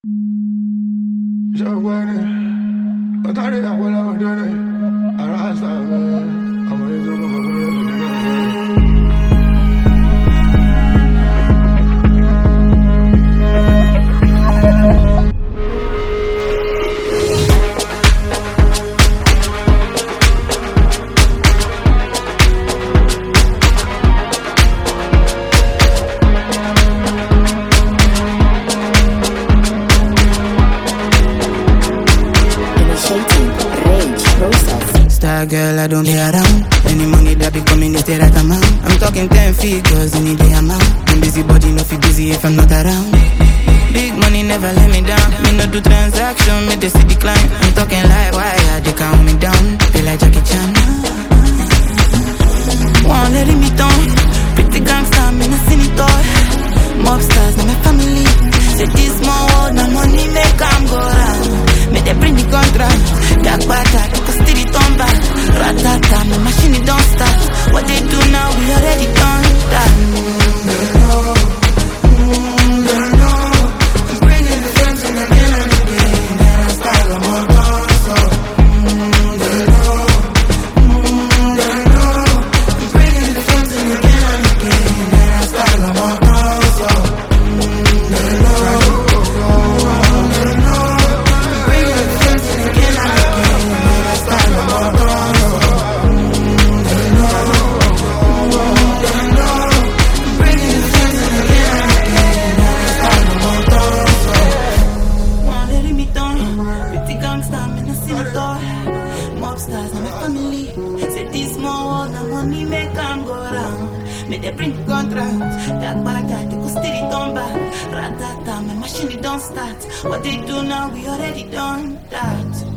Star girl, I don't be around. Any money that be coming, they right amount. I'm talking 10 figures in the amount. I'm busy body, no feel busy if I'm not around. Big money never let me down. Me no do transaction, me they see decline. I'm talking like why they count me down. Feel like Jackie Chan. Won't let me down. Pretty gangster, me no see it all. Mobsters, na my family. Say this small world, no money make them go round. May they bring the contract. Dark bata, cause still it on back. Ratata, my machine it don't start. What they do now, we already done that. I'm bringing the friends in again and again. And I style them all gone, so they know. I'm bringing the friends in again and again. And I style them all gone, so they know. Mobsters, I'm a family. Say this small world, no money make them go round. May they bring the contract. That bad guy, they go steal it on back. Ratata, my machine it don't start. What they do now, we already done that.